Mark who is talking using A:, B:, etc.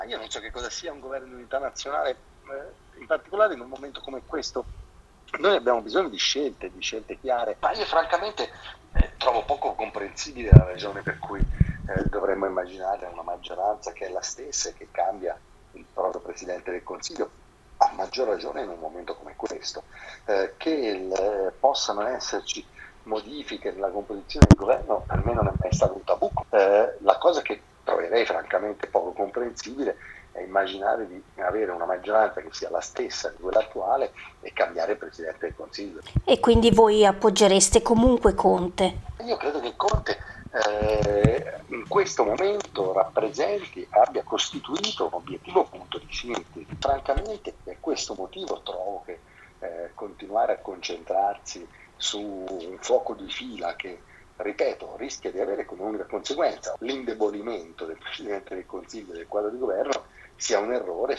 A: Io non so che cosa sia un governo di unità nazionale, in particolare in un momento come questo. Noi abbiamo bisogno di scelte chiare, ma io francamente trovo poco comprensibile la ragione per cui dovremmo immaginare una maggioranza che è la stessa e che cambia il proprio Presidente del Consiglio, a maggior ragione in un momento come questo, possano esserci modifiche nella composizione del governo, per me non è mai stato un tabù. La cosa che troverei francamente poco comprensibile è immaginare di avere una maggioranza che sia la stessa di quella attuale e cambiare Presidente del Consiglio.
B: E quindi voi appoggereste comunque Conte?
A: Io credo che Conte in questo momento abbia costituito un obiettivo punto di sintesi. Francamente per questo motivo trovo che continuare a concentrarsi su un fuoco di fila che, ripeto, rischia di avere come unica conseguenza l'indebolimento del Presidente del Consiglio e del quadro di governo sia un errore